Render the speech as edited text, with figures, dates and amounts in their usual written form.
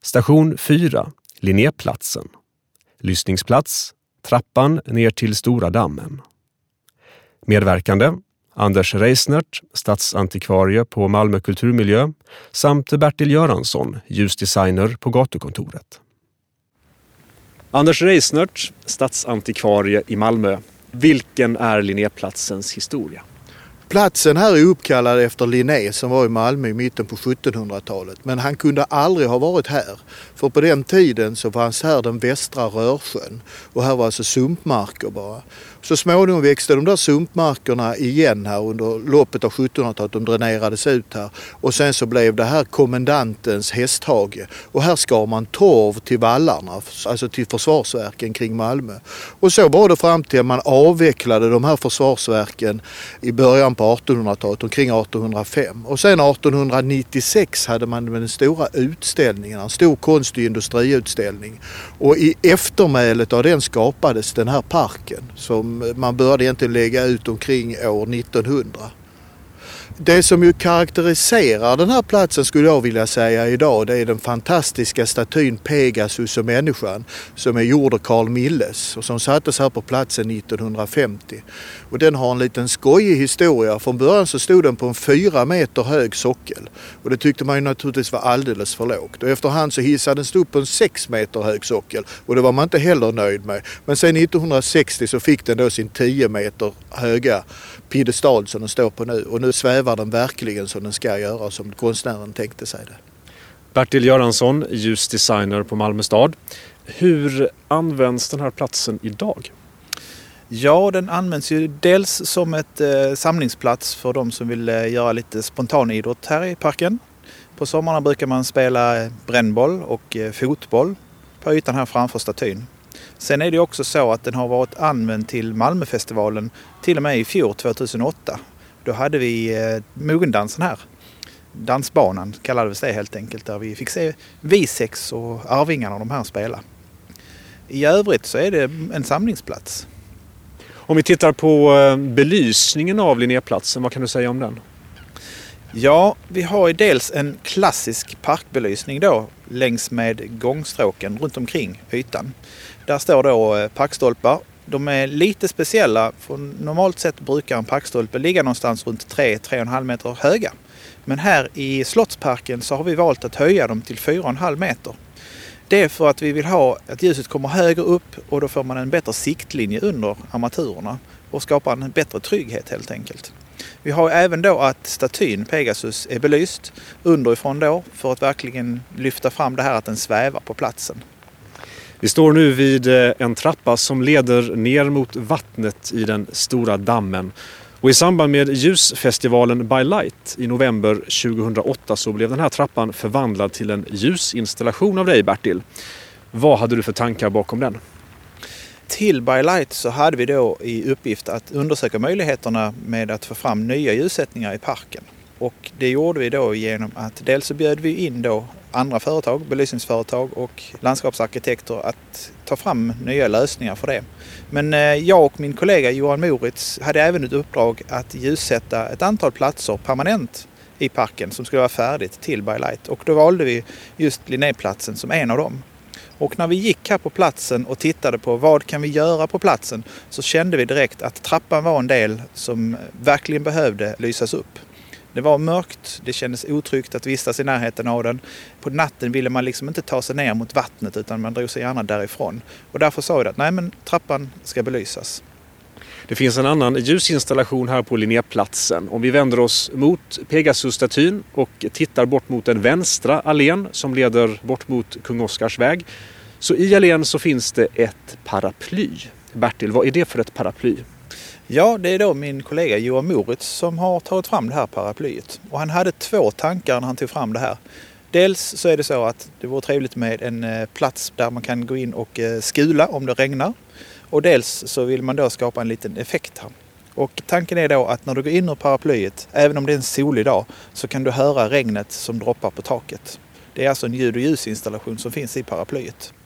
Station 4, Linnéplatsen. Lyssningsplats, trappan ner till Stora dammen. Medverkande, Anders Reisnert, stadsantikvarie på Malmö kulturmiljö, samt Bertil Göransson, ljusdesigner på gatukontoret. Anders Reisnert, stadsantikvarie i Malmö. Vilken är Linnéplatsens historia? Platsen här är uppkallad efter Linné som var i Malmö i mitten på 1700-talet. Men han kunde aldrig ha varit här. För på den tiden så fanns här den västra Rörsjön. Och här var alltså sumpmarker bara. Så småningom växte de där sumpmarkerna igen här under loppet av 1700-talet. De dränerades ut här. Och sen så blev det här kommendantens hästhage. Och här skar man torv till vallarna, alltså till försvarsverken kring Malmö. Och så var det fram till att man avvecklade de här försvarsverken i början på 1800-talet, omkring 1805. Och sen 1896 hade man den stora utställningen, en stor konst- och industriutställning. Och i eftermälet av den skapades den här parken som man började egentligen lägga ut omkring år 1900. Det som ju karaktäriserar den här platsen skulle jag vilja säga idag, det är den fantastiska statyn Pegasus och människan som är gjord av Carl Milles och som sattes här på platsen 1950. Och den har en liten skojig historia. Från början så stod den på en 4 meter hög sockel och det tyckte man ju naturligtvis var alldeles för lågt. Och efterhand så hissade den upp på en 6 meter hög sockel och det var man inte heller nöjd med. Men sen 1960 så fick den då sin 10 meter höga piedestal som den står på nu och nu svävar den verkligen som den ska göra, som konstnären tänkte sig det. Bertil Göransson, ljusdesigner på Malmö stad. Hur används den här platsen idag? Ja, den används ju dels som ett samlingsplats för de som vill göra lite spontan idrott här i parken. På sommarna brukar man spela brännboll och fotboll på ytan här framför statyn. Sen är det också så att den har varit använd till Malmöfestivalen till och med i fjol 2008. Då hade vi mogendansen här. Dansbanan kallades det helt enkelt, där vi fick se Visex och Arvingarna de här spela. I övrigt så är det en samlingsplats. Om vi tittar på belysningen av Linnéplatsen, vad kan du säga om den? Ja, vi har ju dels en klassisk parkbelysning då längs med gångstråken runt omkring ytan. Där står då parkstolpar. De är lite speciella, för normalt sett brukar en parkstolpe ligga någonstans runt 3-3,5 meter höga. Men här i Slottsparken så har vi valt att höja dem till 4,5 meter. Det är för att vi vill ha att ljuset kommer högre upp och då får man en bättre siktlinje under armaturerna och skapar en bättre trygghet helt enkelt. Vi har även då att statyn Pegasus är belyst underifrån då för att verkligen lyfta fram det här att den svävar på platsen. Vi står nu vid en trappa som leder ner mot vattnet i den Stora dammen. Och i samband med ljusfestivalen By Light i november 2008 så blev den här trappan förvandlad till en ljusinstallation av dig, Bertil. Vad hade du för tankar bakom den? Till By Light så hade vi då i uppgift att undersöka möjligheterna med att få fram nya ljussättningar i parken. Och det gjorde vi då genom att dels så bjöd vi in då andra företag, belysningsföretag och landskapsarkitekter att ta fram nya lösningar för det. Men jag och min kollega Johan Moritz hade även ett uppdrag att ljussätta ett antal platser permanent i parken som skulle vara färdigt till By Light. Och då valde vi just Linnéplatsen som en av dem. Och när vi gick här på platsen och tittade på vad kan vi göra på platsen så kände vi direkt att trappan var en del som verkligen behövde lysas upp. Det var mörkt, det kändes otryggt att vistas i närheten av den. På natten ville man liksom inte ta sig ner mot vattnet utan man drog sig gärna därifrån. Och därför sa vi att nej, men trappan ska belysas. Det finns en annan ljusinstallation här på Linnéplatsen. Om vi vänder oss mot Pegasus-statyn och tittar bort mot den vänstra allén som leder bort mot Kung Oscars väg. Så i allén så finns det ett paraply. Bertil, vad är det för ett paraply? Ja, det är då min kollega Johan Moritz som har tagit fram det här paraplyet. Och han hade 2 tankar när han tog fram det här. Dels så är det så att det vore trevligt med en plats där man kan gå in och skula om det regnar. Och dels så vill man då skapa en liten effekt här. Och tanken är då att när du går in ur paraplyet, även om det är en solig dag, så kan du höra regnet som droppar på taket. Det är alltså en ljud- och ljusinstallation som finns i paraplyet.